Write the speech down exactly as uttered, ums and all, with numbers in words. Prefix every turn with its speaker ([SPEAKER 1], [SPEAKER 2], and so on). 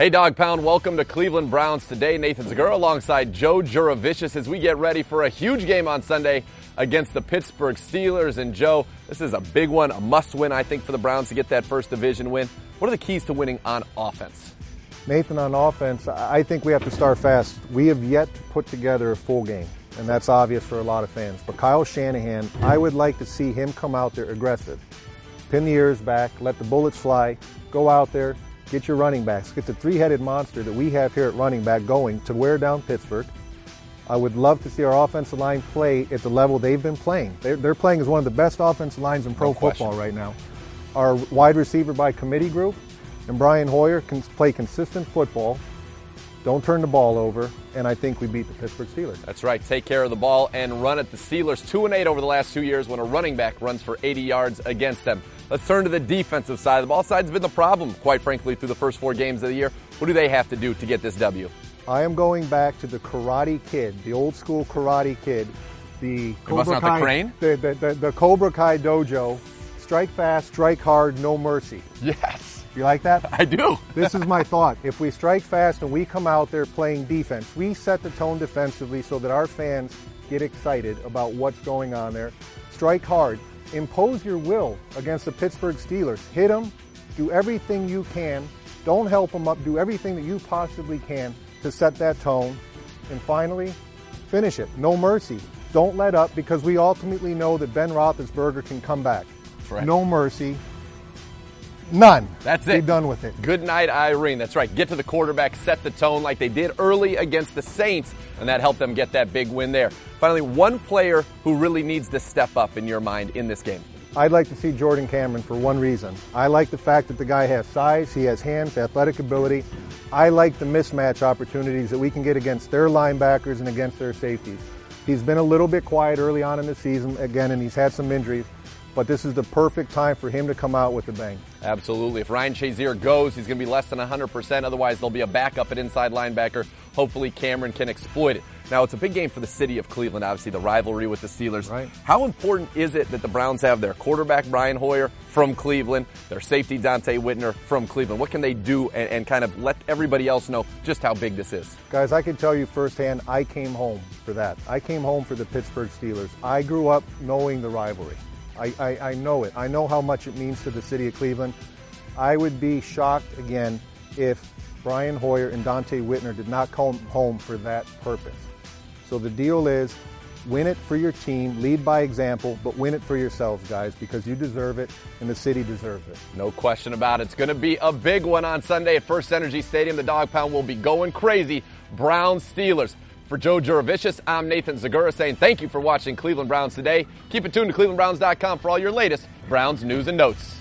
[SPEAKER 1] Hey, Dog Pound, welcome to Cleveland Browns Today. Nathan Zegura alongside Joe Juravicious as we get ready for a huge game on Sunday against the Pittsburgh Steelers. And Joe, this is a big one, a must-win, I think, for the Browns to get that first division win. What are the keys to winning on offense?
[SPEAKER 2] Nathan, on offense, I think we have to start fast. We have yet to put together a full game, and that's obvious for a lot of fans. But Kyle Shanahan, I would like to see him come out there aggressive. Pin the ears back, let the bullets fly, go out there, get your running backs, get the three-headed monster that we have here at running back going to wear down Pittsburgh. I would love to see our offensive line play at the level they've been playing. They're, they're playing as one of the best offensive lines in pro
[SPEAKER 1] No
[SPEAKER 2] football
[SPEAKER 1] question.
[SPEAKER 2] right now. Our wide receiver by committee group and Brian Hoyer can play consistent football, don't turn the ball over, and I think we beat the Pittsburgh Steelers.
[SPEAKER 1] That's right. Take care of the ball and run it. The Steelers two and eight over the last two years when a running back runs for eighty yards against them. Let's turn to the defensive side of the ball. Side's been the problem, quite frankly, through the first four games of the year. What do they have to do to get this W?
[SPEAKER 2] I am going back to the Karate Kid, the old school Karate Kid, the Cobra
[SPEAKER 1] busting out the crane?
[SPEAKER 2] the, the, the, the Cobra Kai dojo. Strike fast, strike hard, no mercy.
[SPEAKER 1] Yes.
[SPEAKER 2] You like that?
[SPEAKER 1] I do.
[SPEAKER 2] This is my thought. If we strike fast and we come out there playing defense, we set the tone defensively so that our fans get excited about what's going on there. Strike hard. Impose your will against the Pittsburgh Steelers. Hit them. Do everything you can. Don't help them up. Do everything that you possibly can to set that tone. And finally, finish it. No mercy. Don't let up, because we ultimately know that Ben Roethlisberger can come back.
[SPEAKER 1] That's right.
[SPEAKER 2] No mercy. None.
[SPEAKER 1] That's it.
[SPEAKER 2] Be done with it.
[SPEAKER 1] Good night, Irene. That's right. Get to the quarterback, set the tone like they did early against the Saints, and that helped them get that big win there. Finally, one player who really needs to step up in your mind in this game.
[SPEAKER 2] I'd like to see Jordan Cameron for one reason. I like the fact that the guy has size, he has hands, athletic ability. I like the mismatch opportunities that we can get against their linebackers and against their safeties. He's been a little bit quiet early on in the season, again, and he's had some injuries. But this is the perfect time for him to come out with a bang.
[SPEAKER 1] Absolutely. If Ryan Shazier goes, he's going to be less than one hundred percent. Otherwise, there'll be a backup at inside linebacker. Hopefully, Cameron can exploit it. Now, it's a big game for the city of Cleveland, obviously, the rivalry with the Steelers.
[SPEAKER 2] Right.
[SPEAKER 1] How important is it that the Browns have their quarterback, Brian Hoyer, from Cleveland, their safety, Dante Whitner, from Cleveland? What can they do and, and kind of let everybody else know just how big this is?
[SPEAKER 2] Guys, I can tell you firsthand, I came home for that. I came home for the Pittsburgh Steelers. I grew up knowing the rivalry. I, I, I know it. I know how much it means to the city of Cleveland. I would be shocked again if Brian Hoyer and Dante Whitner did not come home for that purpose. So the deal is, win it for your team, lead by example, but win it for yourselves, guys, because you deserve it and the city deserves it.
[SPEAKER 1] No question about it. It's going to be a big one on Sunday at First Energy Stadium. The Dog Pound will be going crazy. Browns Steelers. For Joe Juravicious, I'm Nathan Zegura saying thank you for watching Cleveland Browns Today. Keep it tuned to cleveland browns dot com for all your latest Browns news and notes.